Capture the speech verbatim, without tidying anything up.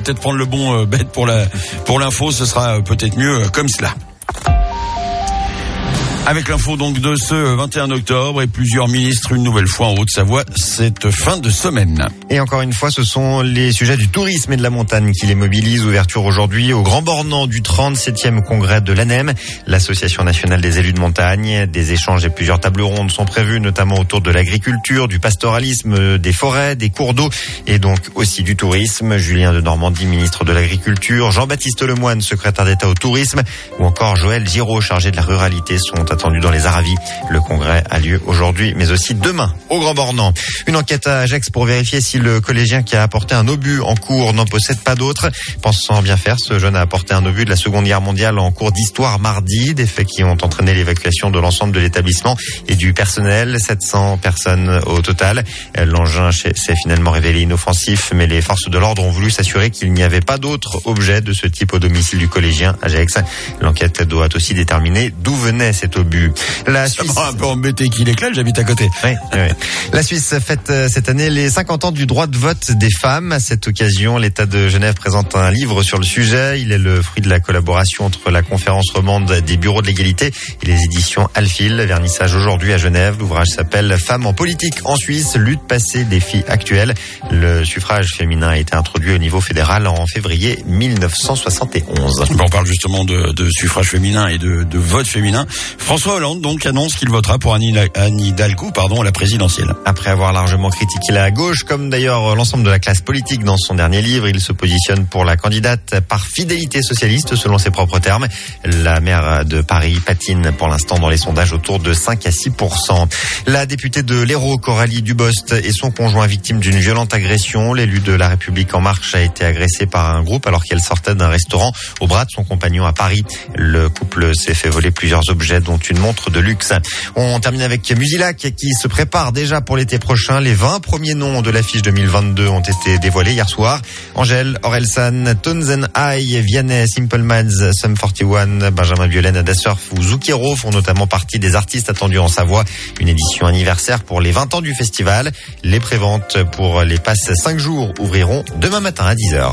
peut-être prendre le bon euh, bête pour la pour l'info. Ce sera euh, peut-être mieux euh, comme cela. Avec l'info donc de ce vingt et un octobre et plusieurs ministres une nouvelle fois en Haute-Savoie cette fin de semaine. Et encore une fois, ce sont les sujets du tourisme et de la montagne qui les mobilisent. Ouverture aujourd'hui au Grand Bornand du trente-septième congrès de l'A N E M, l'Association nationale des élus de montagne. Des échanges et plusieurs tables rondes sont prévus, notamment autour de l'agriculture, du pastoralisme, des forêts, des cours d'eau et donc aussi du tourisme. Julien de Normandie, ministre de l'Agriculture, Jean-Baptiste Lemoyne, secrétaire d'État au tourisme, ou encore Joël Giraud, chargé de la ruralité, sont attendu dans les Aravis. Le congrès a lieu aujourd'hui, mais aussi demain au Grand Bornand. Une enquête à Gex pour vérifier si le collégien qui a apporté un obus en cours n'en possède pas d'autres. Pensant bien faire, ce jeune a apporté un obus de la Seconde Guerre mondiale en cours d'histoire mardi. Des faits qui ont entraîné l'évacuation de l'ensemble de l'établissement et du personnel. sept cents personnes au total. L'engin s'est finalement révélé inoffensif, mais les forces de l'ordre ont voulu s'assurer qu'il n'y avait pas d'autres objets de ce type au domicile du collégien à Gex. L'enquête doit aussi déterminer d'où venait cet obus. La Ça Suisse... m'a un peu embêté qu'il éclate, j'habite à côté. Oui, oui. La Suisse fête cette année les cinquante ans du droit de vote des femmes. À cette occasion, l'État de Genève présente un livre sur le sujet. Il est le fruit de la collaboration entre la conférence romande des bureaux de l'égalité et les éditions Alphil. Vernissage aujourd'hui à Genève. L'ouvrage s'appelle Femmes en politique en Suisse, lutte passée, défis actuels. Le suffrage féminin a été introduit au niveau fédéral en février mille neuf cent soixante et onze. On parle justement de, de suffrage féminin et de, de vote féminin. François Hollande donc annonce qu'il votera pour Annie, Anne Hidalgo, pardon, à la présidentielle. Après avoir largement critiqué la gauche, comme d'ailleurs l'ensemble de la classe politique dans son dernier livre, il se positionne pour la candidate par fidélité socialiste, selon ses propres termes. La maire de Paris patine pour l'instant dans les sondages autour de cinq à six pour cent. La députée de l'Hérault, Coralie Dubost, et son conjoint victime d'une violente agression. L'élu de La République En Marche a été agressé par un groupe alors qu'elle sortait d'un restaurant au bras de son compagnon à Paris. Le couple s'est fait voler plusieurs objets, dont une montre de luxe. On termine avec Musilac qui se prépare déjà pour l'été prochain. Les vingt premiers noms de l'affiche deux mille vingt-deux ont été dévoilés hier soir. Angèle, Orelsan, Tones and I, Vianney, Simple Minds, Sum quarante et un, Benjamin Biolay, Nada Surf ou Zucchero font notamment partie des artistes attendus en Savoie. Une édition anniversaire pour les vingt ans du festival. Les préventes pour les passes cinq jours ouvriront demain matin à dix heures.